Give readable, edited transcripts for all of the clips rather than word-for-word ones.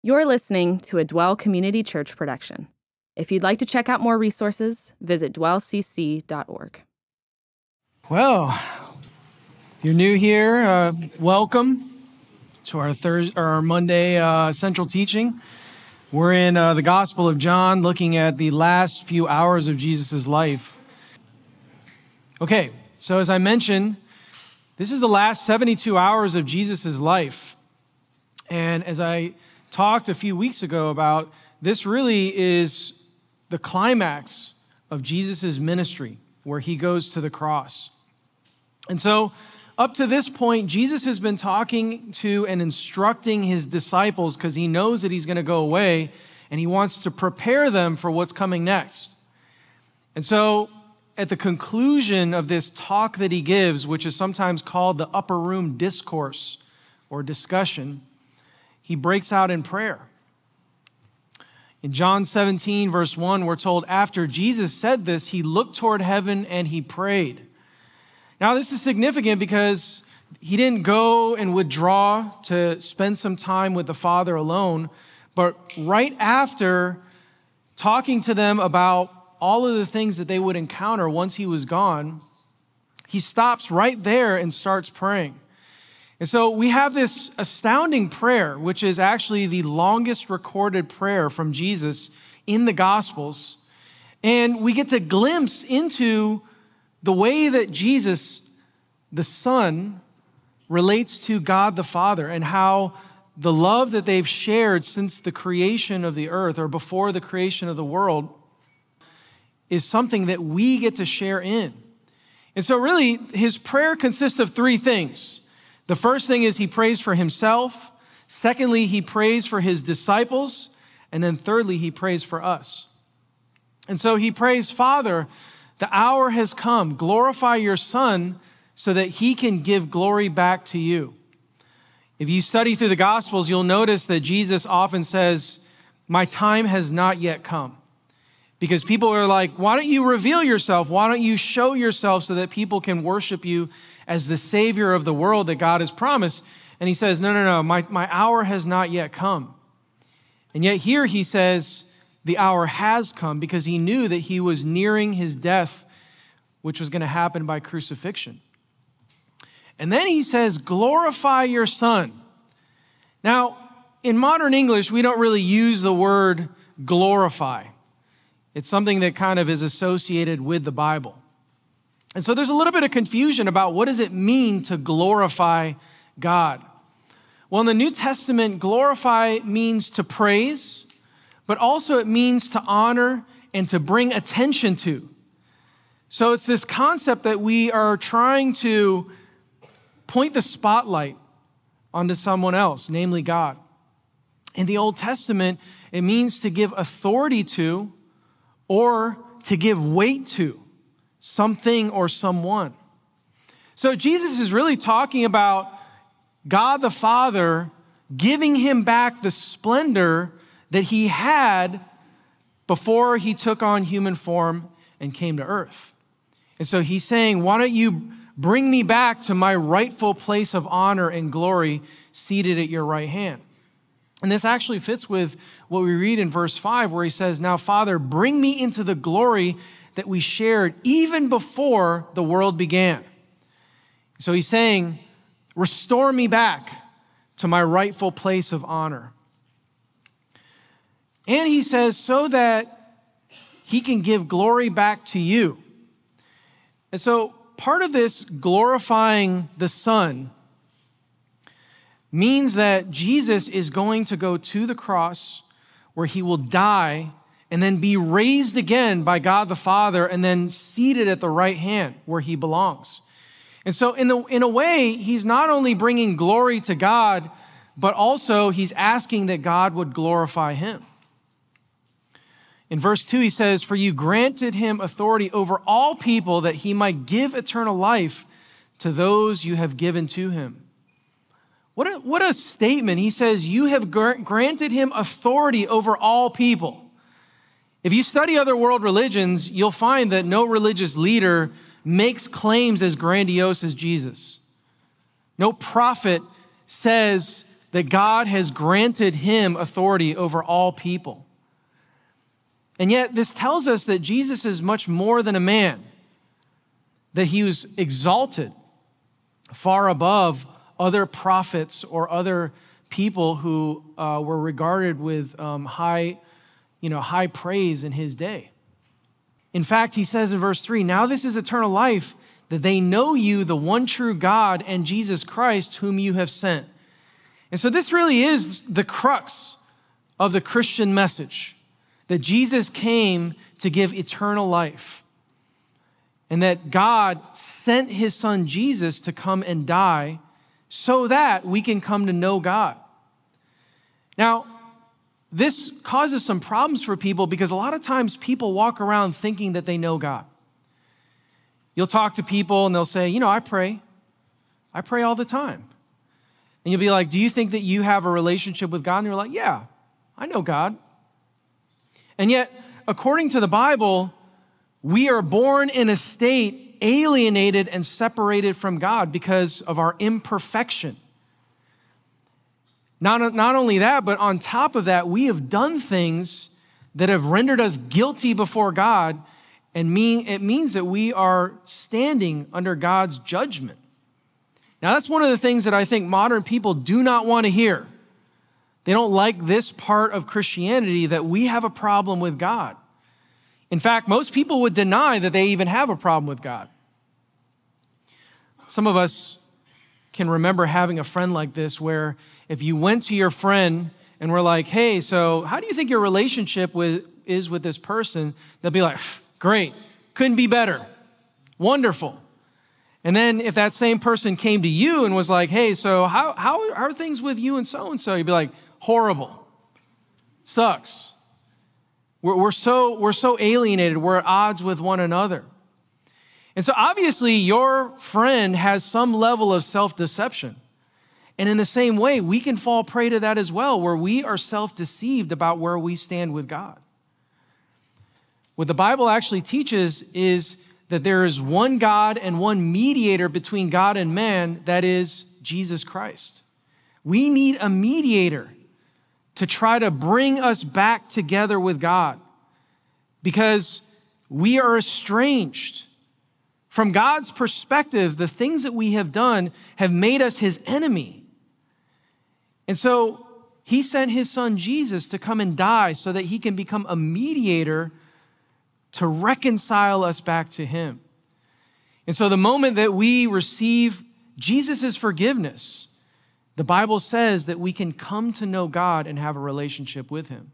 You're listening to a Dwell Community Church production. If you'd like to check out more resources, visit dwellcc.org. Well, if you're new here, welcome to our Monday Central Teaching. We're in the Gospel of John, looking at the last few hours of Jesus' life. Okay, so as I mentioned, this is the last 72 hours of Jesus' life. And as I talked a few weeks ago about, this really is the climax of Jesus' ministry, where he goes to the cross. And so up to this point, Jesus has been talking to and instructing his disciples because he knows that he's going to go away and he wants to prepare them for what's coming next. And so at the conclusion of this talk that he gives, which is sometimes called the upper room discourse or discussion, he breaks out in prayer. In John 17, verse 1, we're told, after Jesus said this, he looked toward heaven and he prayed. Now, this is significant because he didn't go and withdraw to spend some time with the Father alone, but right after talking to them about all of the things that they would encounter once he was gone, he stops right there and starts praying. And so we have this astounding prayer, which is actually the longest recorded prayer from Jesus in the Gospels. And we get to glimpse into the way that Jesus, the Son, relates to God the Father and how the love that they've shared since the creation of the earth or before the creation of the world is something that we get to share in. And so really, his prayer consists of three things. The first thing is he prays for himself. Secondly, he prays for his disciples. And then thirdly, he prays for us. And so he prays, Father, the hour has come. Glorify your Son so that he can give glory back to you. If you study through the Gospels, you'll notice that Jesus often says, my time has not yet come. Because people are like, why don't you reveal yourself? Why don't you show yourself so that people can worship you as the Savior of the world that God has promised? And he says, no, my hour has not yet come. And yet here he says, the hour has come, because he knew that he was nearing his death, which was going to happen by crucifixion. And then he says, glorify your Son. Now, in modern English, we don't really use the word glorify. It's something that kind of is associated with the Bible. And so there's a little bit of confusion about what does it mean to glorify God. Well, in the New Testament, glorify means to praise, but also it means to honor and to bring attention to. So it's this concept that we are trying to point the spotlight onto someone else, namely God. In the Old Testament, it means to give authority to or to give weight to something or someone. So Jesus is really talking about God the Father giving him back the splendor that he had before he took on human form and came to earth. And so he's saying, why don't you bring me back to my rightful place of honor and glory seated at your right hand? And this actually fits with what we read in verse 5, where he says, now, Father, bring me into the glory that we shared even before the world began. So he's saying, restore me back to my rightful place of honor. And he says, so that he can give glory back to you. And so part of this glorifying the Son means that Jesus is going to go to the cross where he will die and then be raised again by God the Father and then seated at the right hand where he belongs. And so in a way, he's not only bringing glory to God, but also he's asking that God would glorify him. In verse 2, he says, for you granted him authority over all people that he might give eternal life to those you have given to him. What a statement. He says, you have granted him authority over all people. If you study other world religions, you'll find that no religious leader makes claims as grandiose as Jesus. No prophet says that God has granted him authority over all people. And yet this tells us that Jesus is much more than a man, that he was exalted far above other prophets or other people who were regarded with high praise in his day. In fact, he says in verse 3, "Now this is eternal life, that they know you, the one true God, and Jesus Christ, whom you have sent." And so this really is the crux of the Christian message, that Jesus came to give eternal life, and that God sent his son Jesus to come and die so that we can come to know God. Now, this causes some problems for people because a lot of times people walk around thinking that they know God. You'll talk to people and they'll say, I pray. I pray all the time. And you'll be like, do you think that you have a relationship with God? And you're like, yeah, I know God. And yet, according to the Bible, we are born in a state alienated and separated from God because of our imperfection. Not only that, but on top of that, we have done things that have rendered us guilty before God, and it means that we are standing under God's judgment. Now, that's one of the things that I think modern people do not want to hear. They don't like this part of Christianity, that we have a problem with God. In fact, most people would deny that they even have a problem with God. Some of us can remember having a friend like this where if you went to your friend and were like, hey, so how do you think your relationship is with this person? They'll be like, great, couldn't be better, wonderful. And then if that same person came to you and was like, hey, so how are things with you and so? You'd be like, horrible, sucks. We're so alienated, we're at odds with one another. And so obviously your friend has some level of self-deception. And in the same way, we can fall prey to that as well, where we are self-deceived about where we stand with God. What the Bible actually teaches is that there is one God and one mediator between God and man, that is Jesus Christ. We need a mediator to try to bring us back together with God because we are estranged. From God's perspective, the things that we have done have made us his enemy. And so he sent his son Jesus to come and die so that he can become a mediator to reconcile us back to him. And so the moment that we receive Jesus' forgiveness, the Bible says that we can come to know God and have a relationship with him.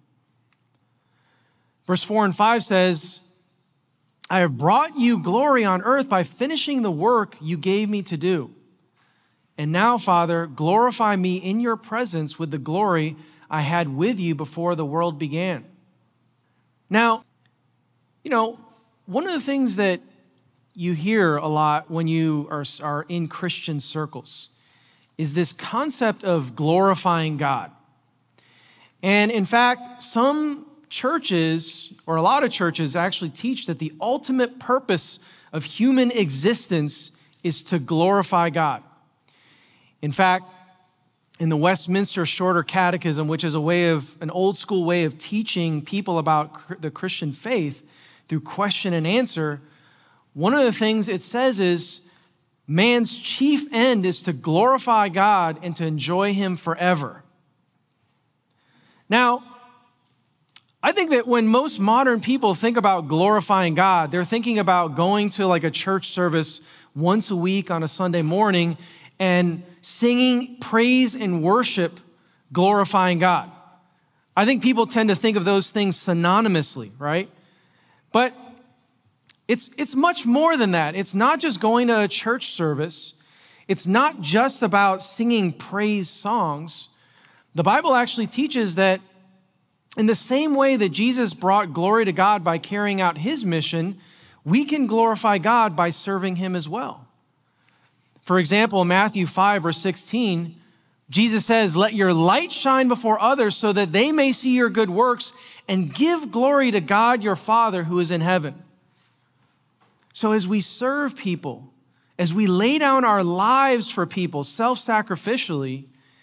Verse 4 and 5 says, I have brought you glory on earth by finishing the work you gave me to do. And now, Father, glorify me in your presence with the glory I had with you before the world began. Now, one of the things that you hear a lot when you are in Christian circles is this concept of glorifying God. And in fact, some churches, or a lot of churches, actually teach that the ultimate purpose of human existence is to glorify God. In fact, in the Westminster Shorter Catechism, which is an old school way of teaching people about the Christian faith through question and answer, one of the things it says is man's chief end is to glorify God and to enjoy him forever. Now, I think that when most modern people think about glorifying God, they're thinking about going to like a church service once a week on a Sunday morning and singing praise and worship, glorifying God. I think people tend to think of those things synonymously, right? But it's much more than that. It's not just going to a church service. It's not just about singing praise songs. The Bible actually teaches that in the same way that Jesus brought glory to God by carrying out his mission, we can glorify God by serving him as well. For example, in Matthew 5, verse 16, Jesus says, let your light shine before others so that they may see your good works and give glory to God your Father who is in heaven. So as we serve people, as we lay down our lives for people self-sacrificially,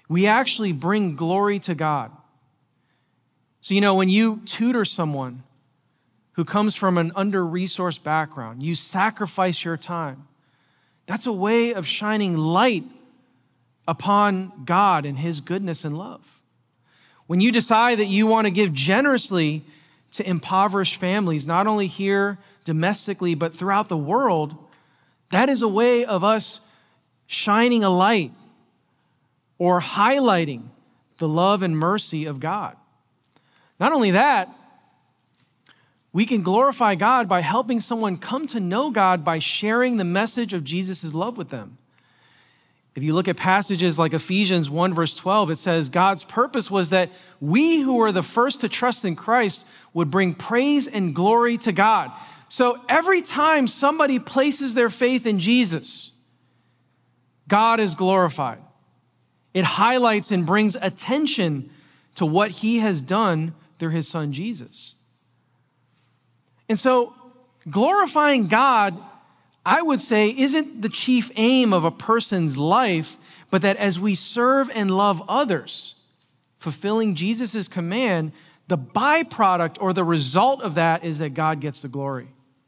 we actually bring glory to God. So, when you tutor someone who comes from an under-resourced background, you sacrifice your time. That's a way of shining light upon God and His goodness and love. When you decide that you want to give generously to impoverished families, not only here domestically, but throughout the world, that is a way of us shining a light or highlighting the love and mercy of God. Not only that, we can glorify God by helping someone come to know God by sharing the message of Jesus' love with them. If you look at passages like Ephesians 1 verse 12, it says, God's purpose was that we who were the first to trust in Christ would bring praise and glory to God. So every time somebody places their faith in Jesus, God is glorified. It highlights and brings attention to what He has done through His Son, Jesus. And so glorifying God, I would say, isn't the chief aim of a person's life, but that as we serve and love others, fulfilling Jesus' command, the byproduct or the result of that is that God gets the glory.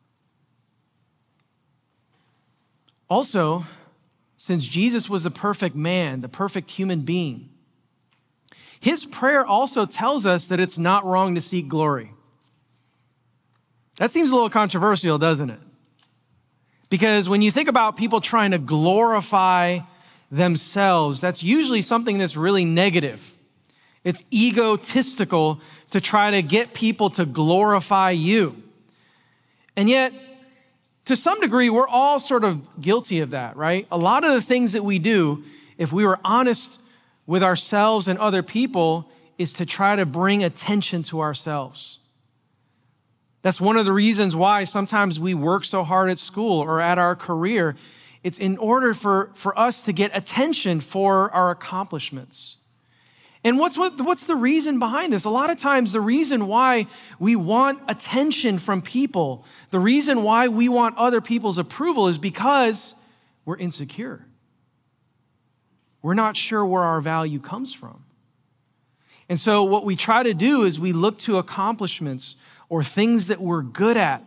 Also, since Jesus was the perfect man, the perfect human being, His prayer also tells us that it's not wrong to seek glory. That seems a little controversial, doesn't it? Because when you think about people trying to glorify themselves, that's usually something that's really negative. It's egotistical to try to get people to glorify you. And yet, to some degree, we're all sort of guilty of that, right? A lot of the things that we do, if we were honest with ourselves and other people, is to try to bring attention to ourselves. That's one of the reasons why sometimes we work so hard at school or at our career. It's in order for us to get attention for our accomplishments. And what's the reason behind this? A lot of times the reason why we want attention from people, the reason why we want other people's approval is because we're insecure. We're not sure where our value comes from. And so what we try to do is we look to accomplishments or things that we're good at,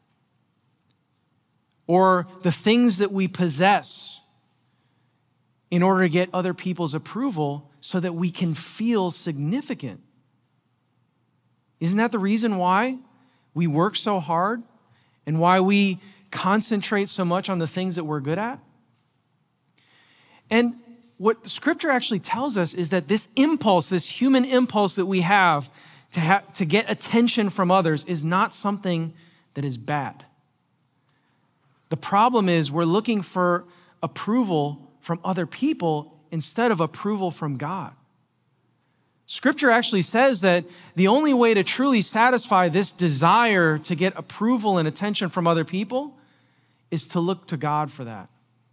or the things that we possess in order to get other people's approval so that we can feel significant. Isn't that the reason why we work so hard and why we concentrate so much on the things that we're good at? And what the Scripture actually tells us is that this impulse, this human impulse that we have to get attention from others is not something that is bad. The problem is we're looking for approval from other people instead of approval from God. Scripture actually says that the only way to truly satisfy this desire to get approval and attention from other people is to look to God for that.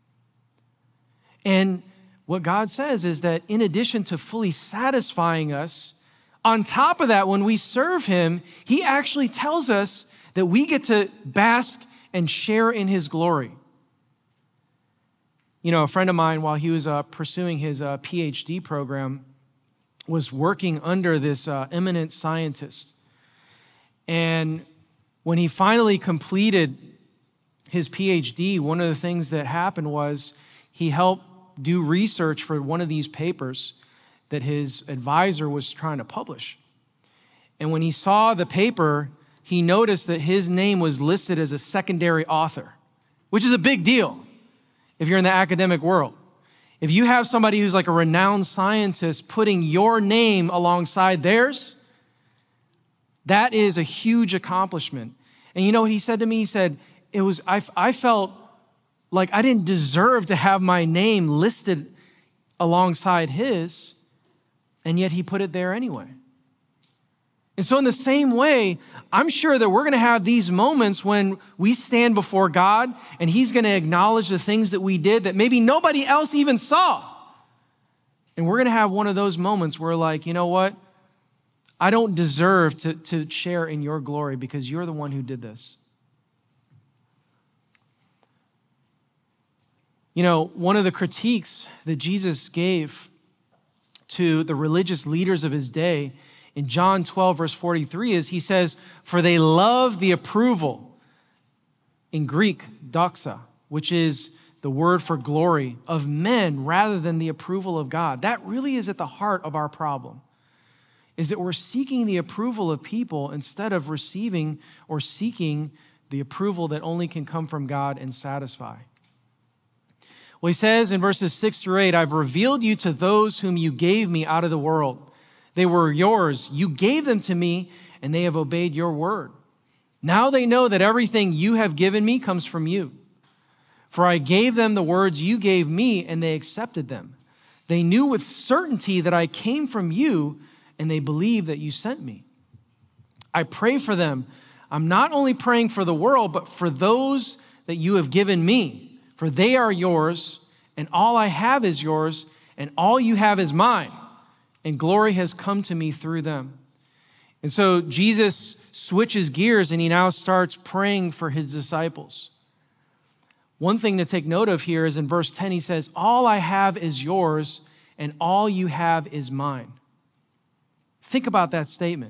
And what God says is that in addition to fully satisfying us, on top of that, when we serve Him, He actually tells us that we get to bask and share in His glory. A friend of mine, while he was pursuing his PhD program, was working under this eminent scientist. And when he finally completed his PhD, one of the things that happened was he helped do research for one of these papers that his advisor was trying to publish. And when he saw the paper, he noticed that his name was listed as a secondary author, which is a big deal if you're in the academic world. If you have somebody who's like a renowned scientist putting your name alongside theirs, that is a huge accomplishment. And you know what he said to me? He said, I felt like I didn't deserve to have my name listed alongside his, and yet he put it there anyway. And so in the same way, I'm sure that we're going to have these moments when we stand before God and He's going to acknowledge the things that we did that maybe nobody else even saw. And we're going to have one of those moments where like, you know what? I don't deserve to share in your glory because you're the one who did this. One of the critiques that Jesus gave to the religious leaders of his day in John 12, verse 43 is he says, "For they love the approval," in Greek, doxa, which is the word for glory, "of men rather than the approval of God." That really is at the heart of our problem, is that we're seeking the approval of people instead of receiving or seeking the approval that only can come from God and satisfy. Well, he says in verses 6 through 8, "I've revealed you to those whom you gave me out of the world. They were yours. You gave them to me, and they have obeyed your word. Now they know that everything you have given me comes from you. For I gave them the words you gave me, and they accepted them. They knew with certainty that I came from you, and they believe that you sent me. I pray for them. I'm not only praying for the world, but for those that you have given me, for they are yours, and all I have is yours, and all you have is mine, and glory has come to me through them." And so Jesus switches gears, and he now starts praying for his disciples. One thing to take note of here is in verse 10, he says, "All I have is yours, and all you have is mine." Think about that statement.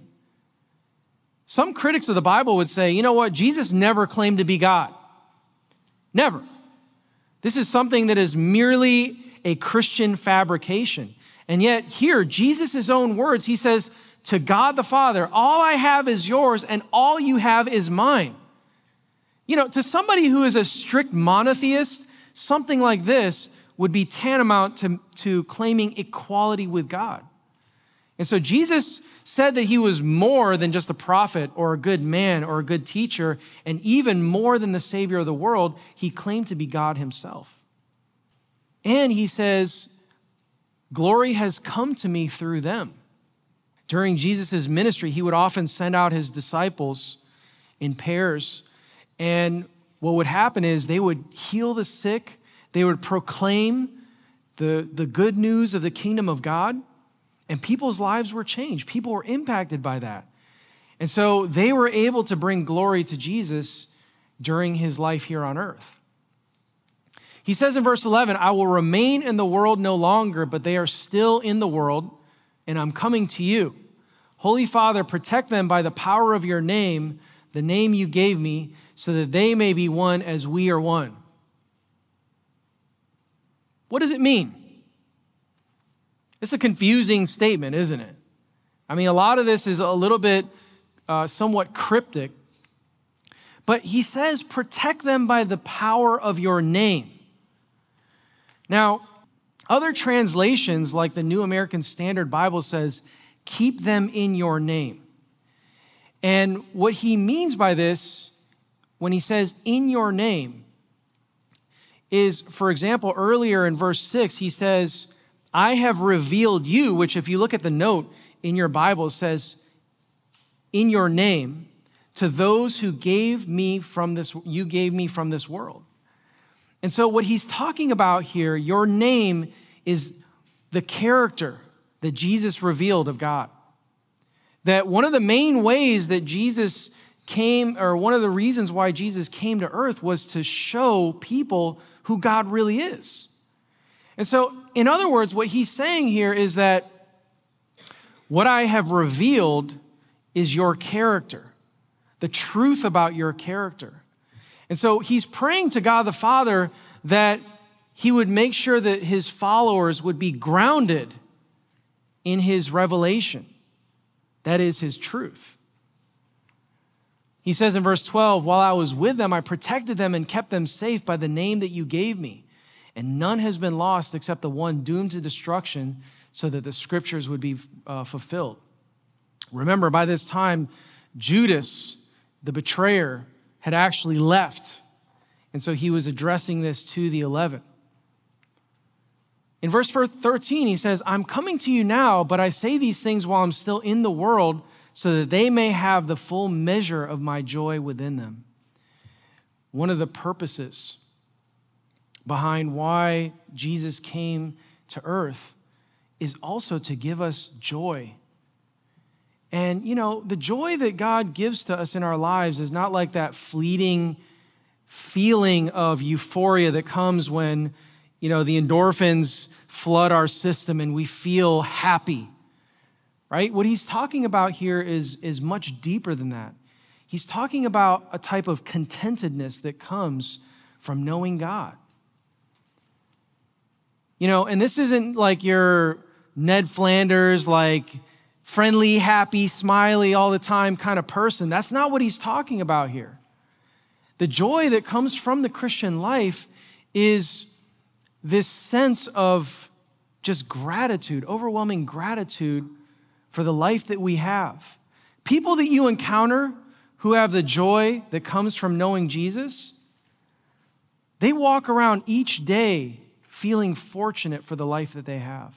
Some critics of the Bible would say, you know what? Jesus never claimed to be God. Never. This is something that is merely a Christian fabrication. And yet here, Jesus' own words, he says, to God the Father, "All I have is yours, and all you have is mine." You know, to somebody who is a strict monotheist, something like this would be tantamount to claiming equality with God. And so Jesus said that he was more than just a prophet or a good man or a good teacher, and even more than the Savior of the world. He claimed to be God himself. And he says, "Glory has come to me through them." During Jesus' ministry, he would often send out his disciples in pairs. And what would happen is they would heal the sick. They would proclaim the good news of the kingdom of God. And people's lives were changed. People were impacted by that. And so they were able to bring glory to Jesus during his life here on earth. He says in verse 11, "I will remain in the world no longer, but they are still in the world, and I'm coming to you. Holy Father, protect them by the power of your name, the name you gave me, so that they may be one as we are one." What does it mean? It's a confusing statement, isn't it? I mean, a lot of this is a little bit somewhat cryptic. But he says, protect them by the power of your name. Now, other translations, like the New American Standard Bible, says, keep them in your name. And what he means by this, when he says in your name, is, for example, earlier in verse 6, he says, I have revealed you, which if you look at the note in your Bible, says, in your name, to those who you gave me from this world. And so what he's talking about here, your name, is the character that Jesus revealed of God. That one of the main ways that Jesus came, or one of the reasons why Jesus came to earth, was to show people who God really is. And so, in other words, what he's saying here is that what I have revealed is your character, the truth about your character. And so he's praying to God the Father that he would make sure that his followers would be grounded in his revelation. That is his truth. He says in verse 12, while I was with them, I protected them and kept them safe by the name that you gave me. And none has been lost except the one doomed to destruction, so that the scriptures would be fulfilled. Remember, by this time, Judas, the betrayer, had actually left. And so he was addressing this to the 11. In verse 13, he says, I'm coming to you now, but I say these things while I'm still in the world, so that they may have the full measure of my joy within them. One of the purposes behind why Jesus came to earth is also to give us joy. And, you know, the joy that God gives to us in our lives is not like that fleeting feeling of euphoria that comes when, the endorphins flood our system and we feel happy, right? What he's talking about here is much deeper than that. He's talking about a type of contentedness that comes from knowing God. And this isn't like your Ned Flanders, like friendly, happy, smiley all the time kind of person. That's not what he's talking about here. The joy that comes from the Christian life is this sense of just gratitude, overwhelming gratitude for the life that we have. People that you encounter who have the joy that comes from knowing Jesus, they walk around each day feeling fortunate for the life that they have.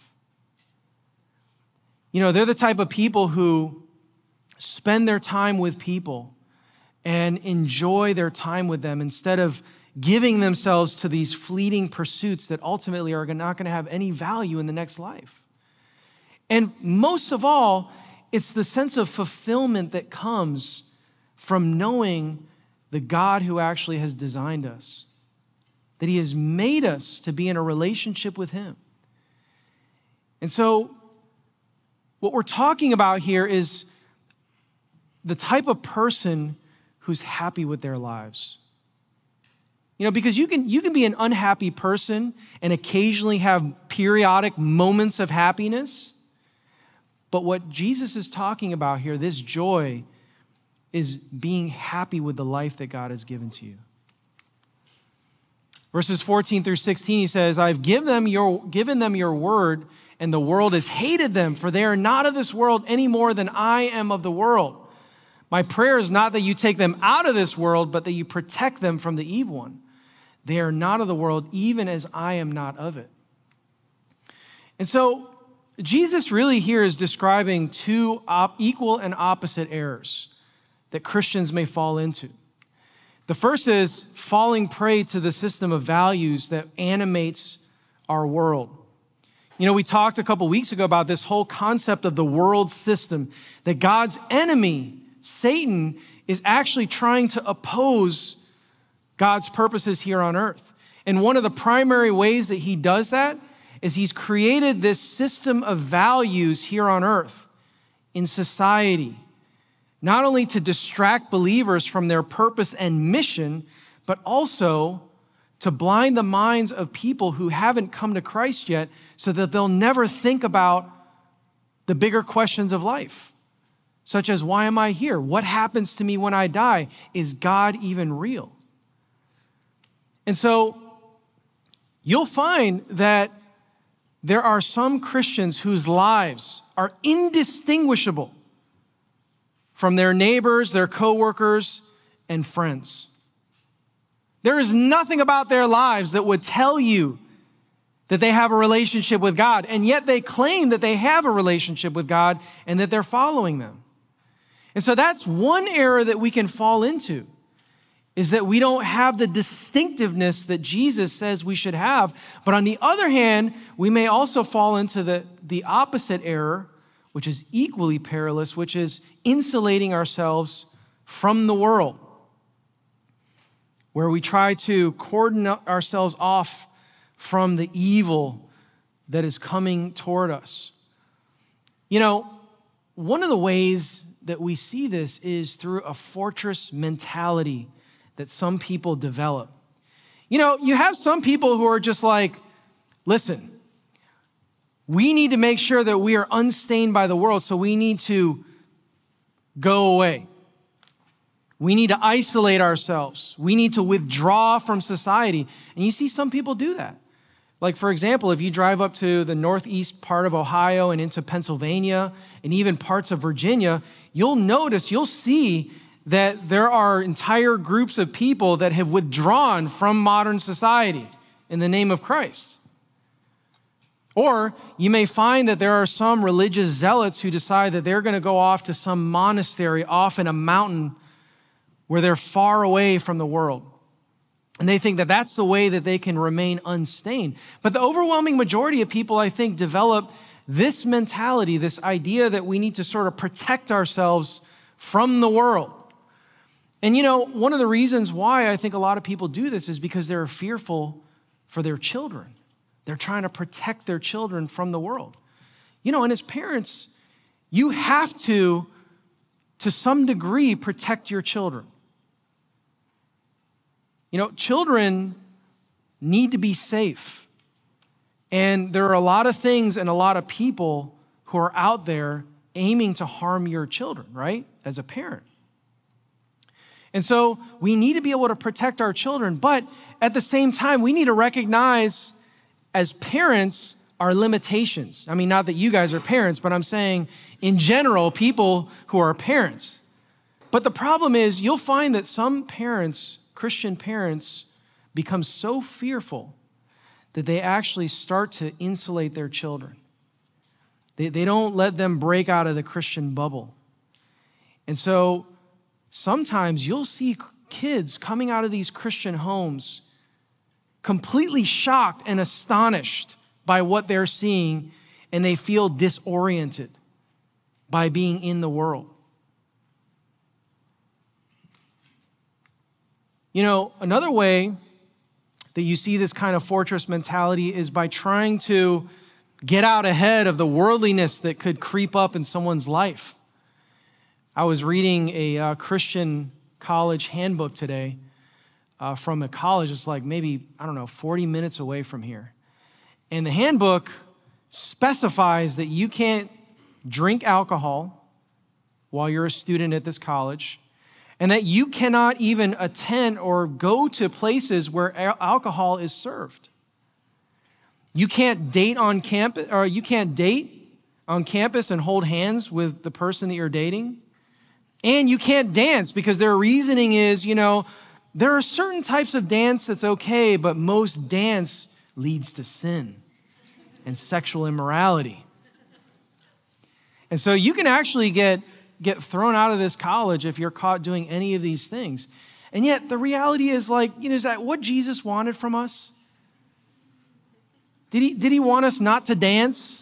They're the type of people who spend their time with people and enjoy their time with them instead of giving themselves to these fleeting pursuits that ultimately are not going to have any value in the next life. And most of all, it's the sense of fulfillment that comes from knowing the God who actually has designed us, that he has made us to be in a relationship with him. And so what we're talking about here is the type of person who's happy with their lives. Because you can be an unhappy person and occasionally have periodic moments of happiness. But what Jesus is talking about here, this joy, is being happy with the life that God has given to you. Verses 14 through 16, he says, I've given them your word, and the world has hated them, for they are not of this world any more than I am of the world. My prayer is not that you take them out of this world, but that you protect them from the evil one. They are not of the world, even as I am not of it. And so Jesus really here is describing two equal and opposite errors that Christians may fall into. The first is falling prey to the system of values that animates our world. We talked a couple weeks ago about this whole concept of the world system, that God's enemy, Satan, is actually trying to oppose God's purposes here on earth. And one of the primary ways that he does that is he's created this system of values here on earth in society, not only to distract believers from their purpose and mission, but also to blind the minds of people who haven't come to Christ yet so that they'll never think about the bigger questions of life, such as, why am I here? What happens to me when I die? Is God even real? And so you'll find that there are some Christians whose lives are indistinguishable from their neighbors, their coworkers, and friends. There is nothing about their lives that would tell you that they have a relationship with God, and yet they claim that they have a relationship with God and that they're following them. And so that's one error that we can fall into, is that we don't have the distinctiveness that Jesus says we should have. But on the other hand, we may also fall into the opposite error, which is equally perilous, which is insulating ourselves from the world, where we try to cordon ourselves off from the evil that is coming toward us. One of the ways that we see this is through a fortress mentality that some people develop. You have some people who are just like, listen, we need to make sure that we are unstained by the world, so we need to go away. We need to isolate ourselves. We need to withdraw from society. And you see some people do that. Like, for example, if you drive up to the northeast part of Ohio and into Pennsylvania and even parts of Virginia, you'll see that there are entire groups of people that have withdrawn from modern society in the name of Christ. Or you may find that there are some religious zealots who decide that they're going to go off to some monastery off in a mountain where they're far away from the world. And they think that that's the way that they can remain unstained. But the overwhelming majority of people, I think, develop this mentality, this idea that we need to sort of protect ourselves from the world. And one of the reasons why I think a lot of people do this is because they're fearful for their children. They're trying to protect their children from the world. And as parents, you have to some degree, protect your children. Children need to be safe. And there are a lot of things and a lot of people who are out there aiming to harm your children, right? As a parent. And so we need to be able to protect our children, but at the same time, we need to recognize as parents our limitations. I mean, not that you guys are parents, but I'm saying in general, people who are parents. But the problem is you'll find that some parents, Christian parents, become so fearful that they actually start to insulate their children. They don't let them break out of the Christian bubble. And so sometimes you'll see kids coming out of these Christian homes completely shocked and astonished by what they're seeing, and they feel disoriented by being in the world. Another way that you see this kind of fortress mentality is by trying to get out ahead of the worldliness that could creep up in someone's life. I was reading a Christian college handbook today from a college. It's like maybe, 40 minutes away from here. And the handbook specifies that you can't drink alcohol while you're a student at this college, and that you cannot even attend or go to places where alcohol is served. You can't date on campus, or you can't date on campus and hold hands with the person that you're dating. And you can't dance because their reasoning is, there are certain types of dance that's okay, but most dance leads to sin and sexual immorality. And so you can actually get thrown out of this college if you're caught doing any of these things. And yet the reality is is that what Jesus wanted from us? Did he want us not to dance?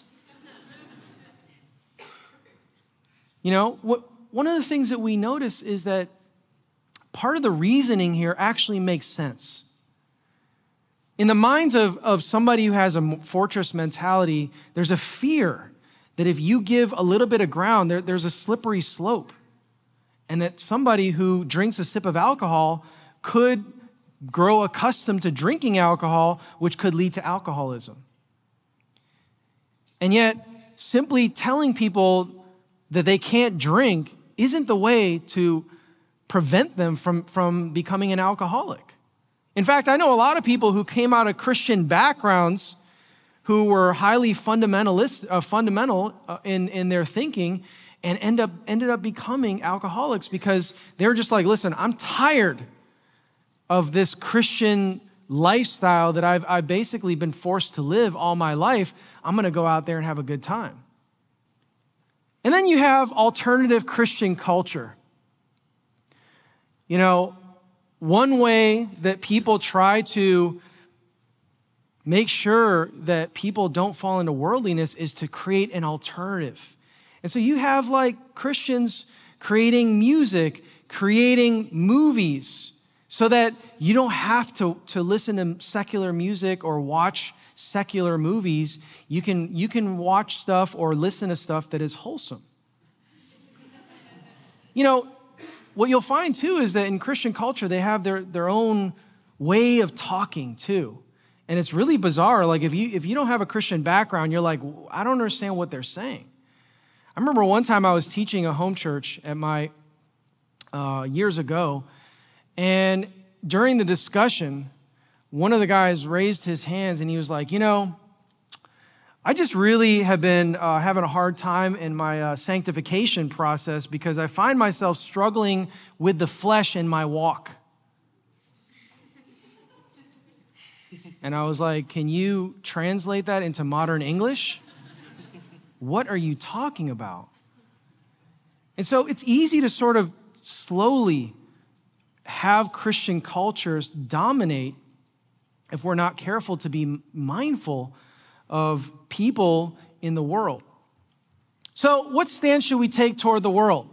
One of the things that we notice is that part of the reasoning here actually makes sense. In the minds of somebody who has a fortress mentality, there's a fear that if you give a little bit of ground, there's a slippery slope. And that somebody who drinks a sip of alcohol could grow accustomed to drinking alcohol, which could lead to alcoholism. And yet, simply telling people that they can't drink isn't the way to prevent them from becoming an alcoholic. In fact, I know a lot of people who came out of Christian backgrounds who were highly fundamental in their thinking and ended up becoming alcoholics because they were just like, listen, I'm tired of this Christian lifestyle that I've basically been forced to live all my life. I'm going to go out there and have a good time. And then you have alternative Christian culture. One way that people try to make sure that people don't fall into worldliness is to create an alternative. And so you have Christians creating music, creating movies, so that you don't have to listen to secular music or watch secular movies. You can watch stuff or listen to stuff that is wholesome. What you'll find too is that in Christian culture, they have their own way of talking too. And it's really bizarre. If you don't have a Christian background, you're like, I don't understand what they're saying. I remember one time I was teaching a home church at my years ago, and during the discussion, one of the guys raised his hands and he was like, I just really have been having a hard time in my sanctification process because I find myself struggling with the flesh in my walk. And I was like, can you translate that into modern English? What are you talking about? And so it's easy to sort of slowly have Christian cultures dominate if we're not careful to be mindful of people in the world. So what stance should we take toward the world?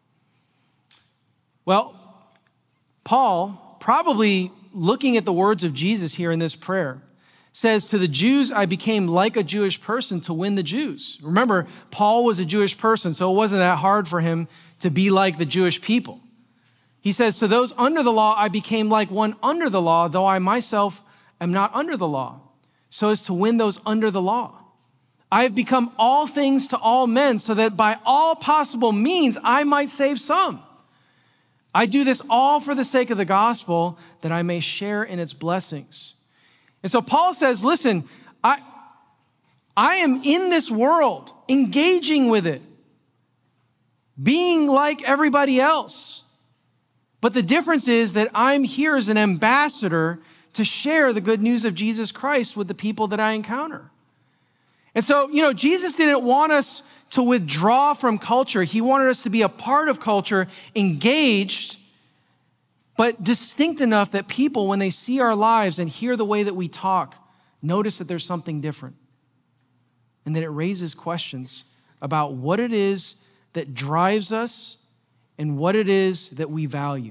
Well, Paul, probably looking at the words of Jesus here in this prayer, says, to the Jews, I became like a Jewish person to win the Jews. Remember, Paul was a Jewish person, so it wasn't that hard for him to be like the Jewish people. He says, to those under the law, I became like one under the law, though I myself am not under the law, so as to win those under the law. I have become all things to all men, so that by all possible means I might save some. I do this all for the sake of the gospel, that I may share in its blessings. And so Paul says, listen, I am in this world, engaging with it, being like everybody else. But the difference is that I'm here as an ambassador to share the good news of Jesus Christ with the people that I encounter. And so, Jesus didn't want us to withdraw from culture. He wanted us to be a part of culture, engaged, but distinct enough that people, when they see our lives and hear the way that we talk, notice that there's something different. And that it raises questions about what it is that drives us and what it is that we value.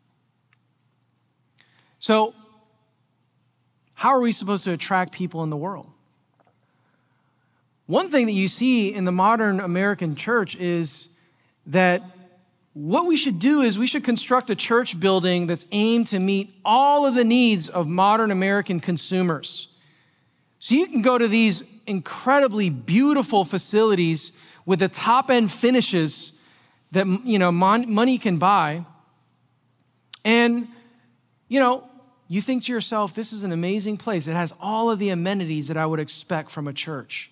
So, how are we supposed to attract people in the world? One thing that you see in the modern American church is that what we should do is we should construct a church building that's aimed to meet all of the needs of modern American consumers. So you can go to these incredibly beautiful facilities with the top-end finishes that money can buy, and you think to yourself, this is an amazing place. It has all of the amenities that I would expect from a church.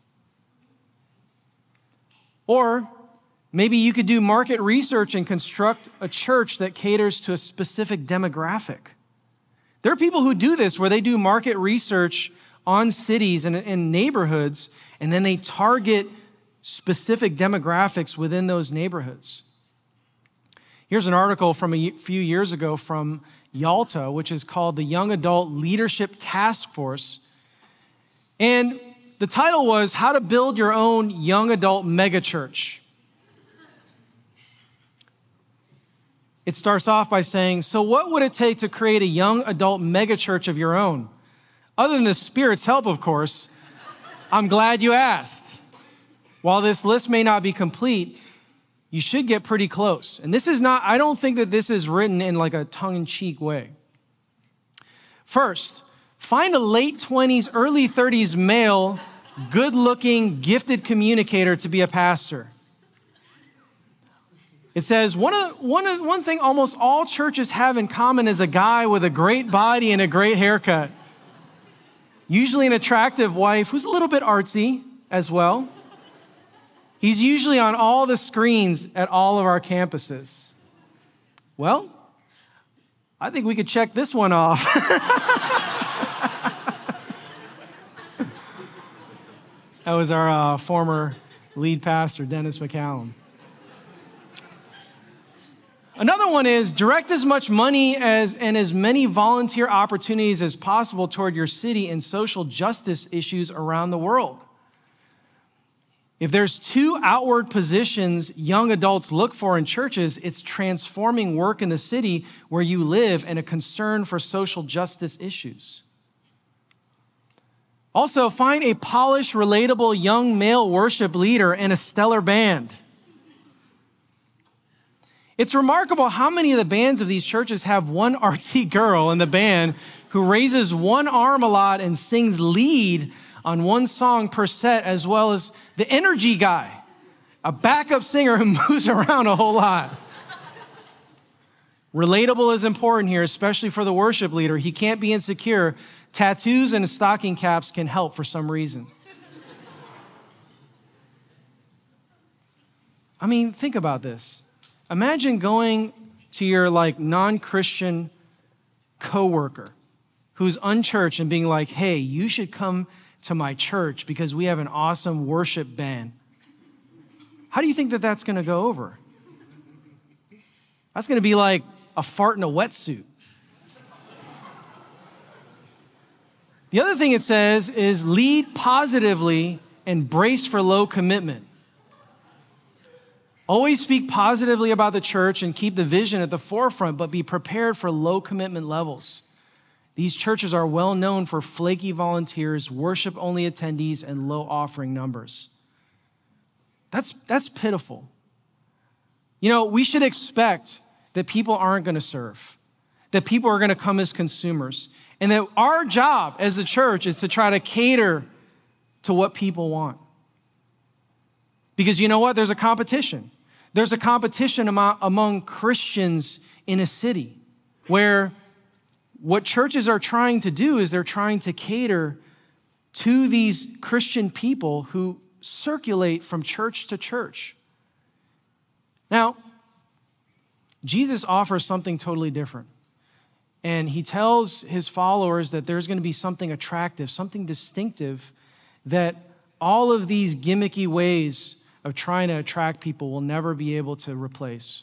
Or maybe you could do market research and construct a church that caters to a specific demographic. There are people who do this, where they do market research on cities and neighborhoods, and then they target specific demographics within those neighborhoods. Here's an article from a few years ago from Yalta, which is called the Young Adult Leadership Task Force. And the title was How to Build Your Own Young Adult Megachurch. It starts off by saying, so what would it take to create a young adult megachurch of your own? Other than the Spirit's help, of course, I'm glad you asked. While this list may not be complete, you should get pretty close. And this is not, I don't think that this is written in like a tongue-in-cheek way. First, find a late 20s, early 30s male, good-looking, gifted communicator to be a pastor. It says, one thing almost all churches have in common is a guy with a great body and a great haircut. Usually an attractive wife who's a little bit artsy as well. He's usually on all the screens at all of our campuses. Well, I think we could check this one off. That was our former lead pastor, Dennis McCallum. Another one is direct as much money and as many volunteer opportunities as possible toward your city and social justice issues around the world. If there's two outward positions young adults look for in churches, it's transforming work in the city where you live and a concern for social justice issues. Also, find a polished, relatable young male worship leader and a stellar band. It's remarkable how many of the bands of these churches have one artsy girl in the band who raises one arm a lot and sings lead on one song per set, as well as the energy guy, a backup singer who moves around a whole lot. Relatable is important here, especially for the worship leader. He can't be insecure. Tattoos and stocking caps can help for some reason. I mean, think about this. Imagine going to your non-Christian coworker who's unchurched and being like, hey, you should come to my church because we have an awesome worship band. How do you think that that's going to go over? That's going to be like a fart in a wetsuit. The other thing it says is lead positively and brace for low commitment. Always speak positively about the church and keep the vision at the forefront, but be prepared for low commitment levels. These churches are well known for flaky volunteers, worship-only attendees, and low offering numbers. That's pitiful. You know, we should expect that people aren't going to serve, that people are going to come as consumers, and that our job as a church is to try to cater to what people want. Because you know what? There's a competition. There's a competition among Christians in a city where what churches are trying to do is they're trying to cater to these Christian people who circulate from church to church. Now, Jesus offers something totally different. And he tells his followers that there's going to be something attractive, something distinctive that all of these gimmicky ways of trying to attract people will never be able to replace.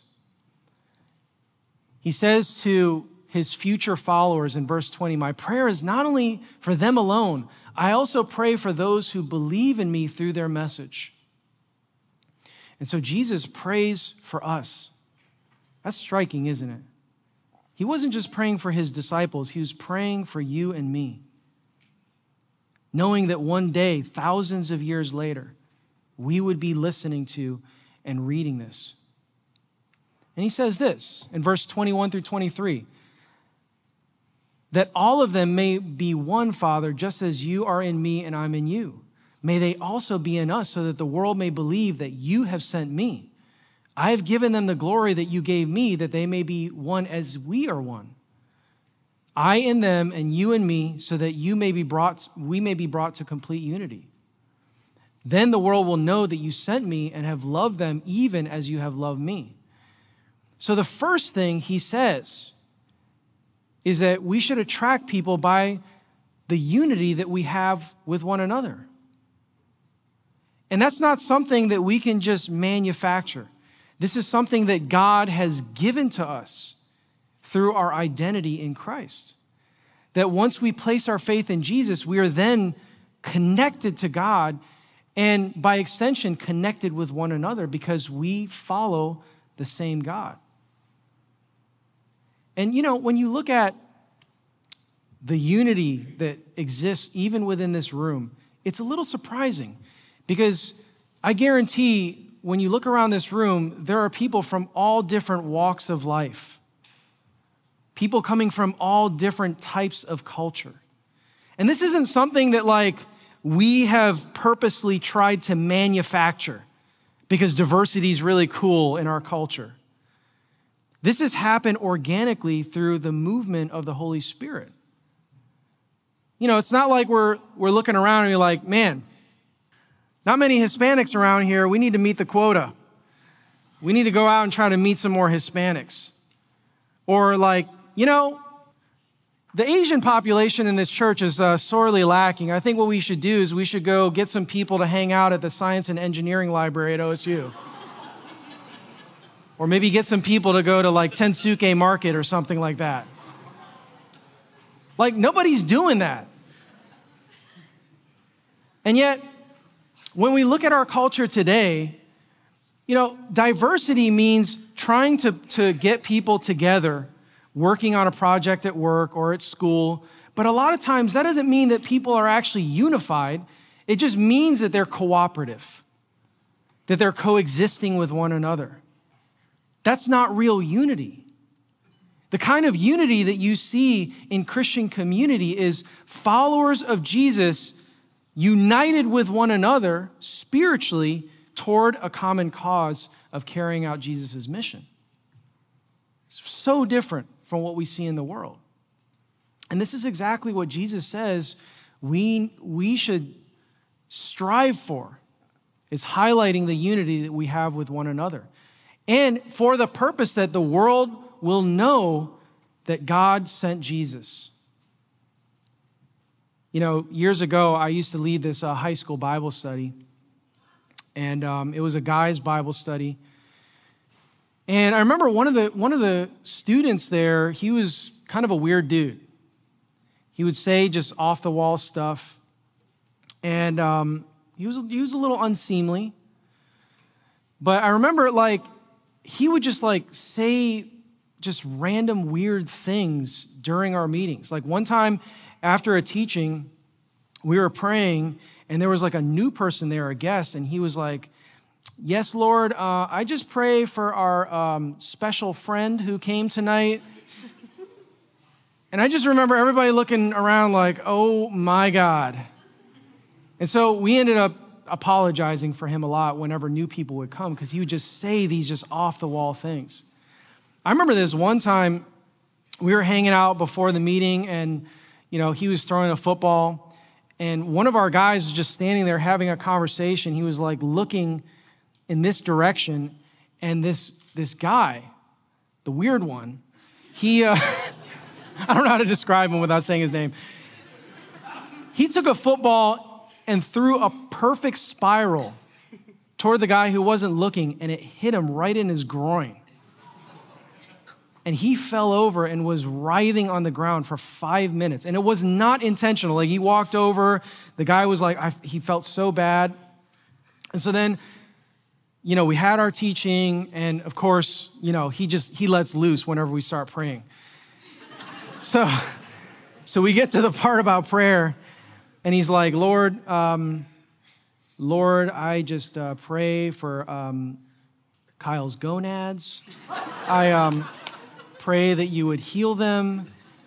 He says to his future followers in verse 20, "My prayer is not only for them alone, I also pray for those who believe in me through their message." And so Jesus prays for us. That's striking, isn't it? He wasn't just praying for his disciples, he was praying for you and me, knowing that one day, thousands of years later, we would be listening to and reading this. And he says this in verse 21 through 23, "That all of them may be one, Father, just as you are in me and I'm in you. May they also be in us, so that the world may believe that you have sent me. I have given them the glory that you gave me, that they may be one as we are one. I in them and you in me, so that we may be brought to complete unity. Then the world will know that you sent me and have loved them even as you have loved me." So the first thing he says is that we should attract people by the unity that we have with one another. And that's not something that we can just manufacture. This is something that God has given to us through our identity in Christ. That once we place our faith in Jesus, we are then connected to God and by extension connected with one another because we follow the same God. And you know, when you look at the unity that exists even within this room, it's a little surprising because I guarantee when you look around this room, there are people from all different walks of life. People coming from all different types of culture. And this isn't something that we have purposely tried to manufacture because diversity is really cool in our culture. This has happened organically through the movement of the Holy Spirit. You know, it's not like we're looking around and you're like, man, not many Hispanics around here. We need to meet the quota. We need to go out and try to meet some more Hispanics. Or the Asian population in this church is sorely lacking. I think what we should do is we should go get some people to hang out at the Science and Engineering Library at OSU. Or maybe get some people to go to Tensuke Market or something like that. Nobody's doing that. And yet, when we look at our culture today, diversity means trying to get people together, working on a project at work or at school. But a lot of times that doesn't mean that people are actually unified. It just means that they're cooperative, that they're coexisting with one another. That's not real unity. The kind of unity that you see in Christian community is followers of Jesus united with one another spiritually toward a common cause of carrying out Jesus' mission. It's so different from what we see in the world. And this is exactly what Jesus says we should strive for, is highlighting the unity that we have with one another. And for the purpose that the world will know that God sent Jesus. Years ago, I used to lead this high school Bible study. And it was a guy's Bible study. And I remember one of the students there, he was kind of a weird dude. He would say just off the wall stuff. And he was a little unseemly. But I remember he would just say just random weird things during our meetings. Like one time after a teaching, we were praying and there was like a new person there, a guest, and he was like, "Yes, Lord, I just pray for our special friend who came tonight." And I just remember everybody looking around like, oh my God. And so we ended up apologizing for him a lot whenever new people would come because he would just say these just off the wall things. I remember this one time we were hanging out before the meeting and, he was throwing a football and one of our guys was just standing there having a conversation. He was like looking in this direction and this guy, the weird one, he, I don't know how to describe him without saying his name. He took a football and threw a perfect spiral toward the guy who wasn't looking, and it hit him right in his groin. And he fell over and was writhing on the ground for 5 minutes. And it was not intentional. Like, he walked over, the guy was like, he felt so bad. And so then, we had our teaching, and of course, he lets loose whenever we start praying. So we get to the part about prayer, and he's like, Lord, I just pray for Kyle's gonads. I pray that you would heal them.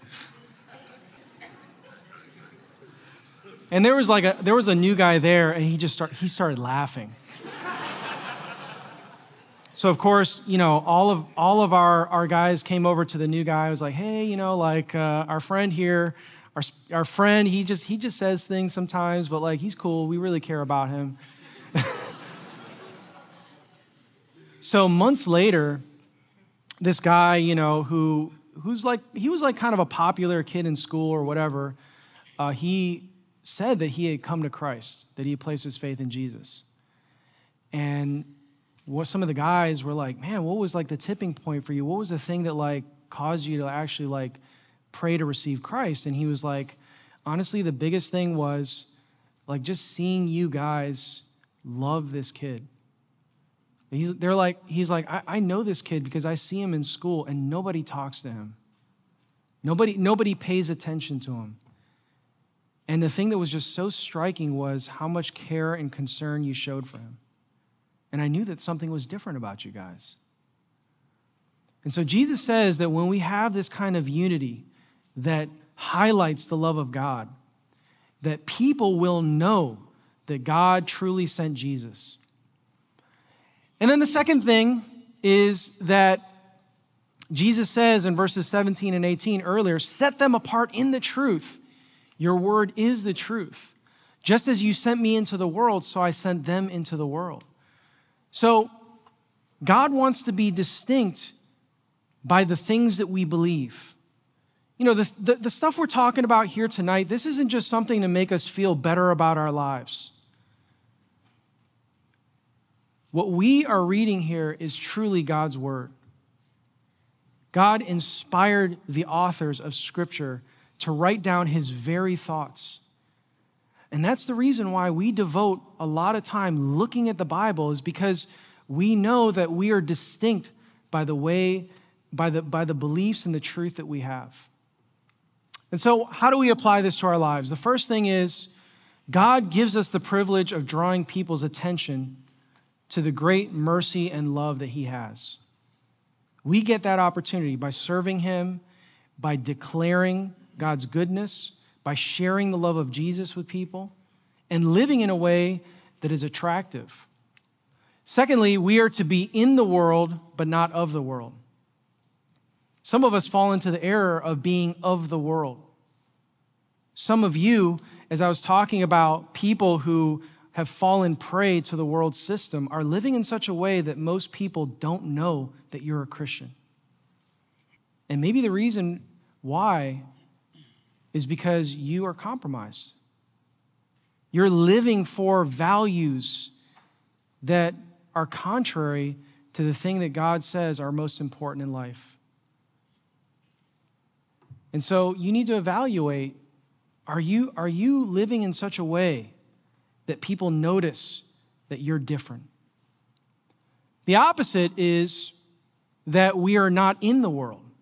And there was a new guy there, and he started laughing. So of course, all of our guys came over to the new guy. I was like, hey, our friend here, our friend, he just says things sometimes, but like he's cool. We really care about him. So months later, this guy, he was like kind of a popular kid in school or whatever. He said that he had come to Christ, that he had placed his faith in Jesus, and some of the guys were like, man, what was like the tipping point for you? What was the thing that like caused you to actually like pray to receive Christ? And he was like, honestly, the biggest thing was like just seeing you guys love this kid. He's like, I know this kid because I see him in school and nobody talks to him. Nobody pays attention to him. And the thing that was just so striking was how much care and concern you showed for him. And I knew that something was different about you guys. And so Jesus says that when we have this kind of unity that highlights the love of God, that people will know that God truly sent Jesus. And then the second thing is that Jesus says in verses 17 and 18 earlier, set them apart in the truth. Your word is the truth. Just as you sent me into the world, so I sent them into the world. So God wants to be distinct by the things that we believe. The stuff we're talking about here tonight, this isn't just something to make us feel better about our lives. What we are reading here is truly God's word. God inspired the authors of Scripture to write down his very thoughts. And that's the reason why we devote a lot of time looking at the Bible, is because we know that we are distinct by the beliefs and the truth that we have. And so how do we apply this to our lives? The first thing is God gives us the privilege of drawing people's attention to the great mercy and love that he has. We get that opportunity by serving him, by declaring God's goodness, by sharing the love of Jesus with people, and living in a way that is attractive. Secondly, we are to be in the world, but not of the world. Some of us fall into the error of being of the world. Some of you, as I was talking about people who have fallen prey to the world system, are living in such a way that most people don't know that you're a Christian. And maybe the reason why is because you are compromised. You're living for values that are contrary to the thing that God says are most important in life. And so you need to evaluate, are you living in such a way that people notice that you're different? The opposite is that we are not in the world.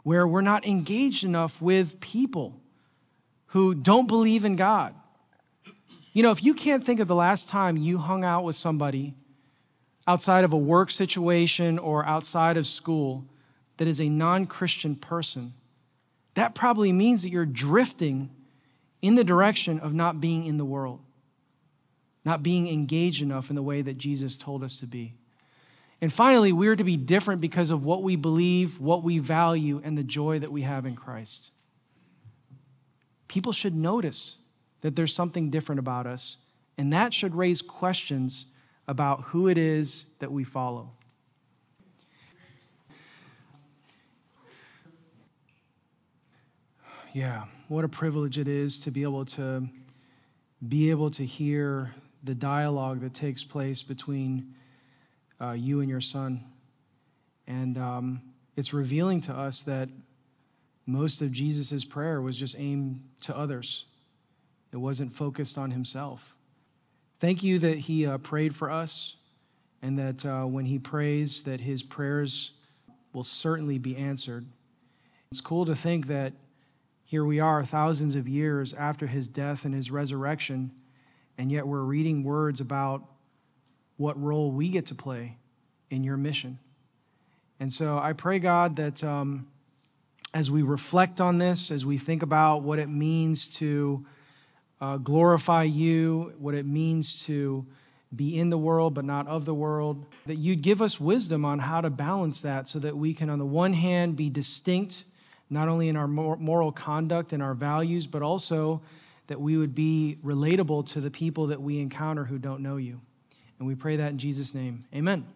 where we're not engaged enough with people who don't believe in God. You know, if you can't think of the last time you hung out with somebody outside of a work situation or outside of school that is a non-Christian person, that probably means that you're drifting in the direction of not being in the world, not being engaged enough in the way that Jesus told us to be. And finally, we are to be different because of what we believe, what we value, and the joy that we have in Christ. People should notice that there's something different about us, and that should raise questions about who it is that we follow. Yeah, what a privilege it is to be able to hear the dialogue that takes place between you and your son. And it's revealing to us that most of Jesus' prayer was just aimed to others. It wasn't focused on himself. Thank you that he prayed for us, and that when he prays, that his prayers will certainly be answered. It's cool to think that here we are thousands of years after his death and his resurrection, and yet we're reading words about what role we get to play in your mission. And so I pray, God, that as we reflect on this, as we think about what it means to glorify you, what it means to be in the world but not of the world, that you'd give us wisdom on how to balance that so that we can, on the one hand, be distinct, not only in our moral conduct and our values, but also that we would be relatable to the people that we encounter who don't know you. And we pray that in Jesus' name. Amen.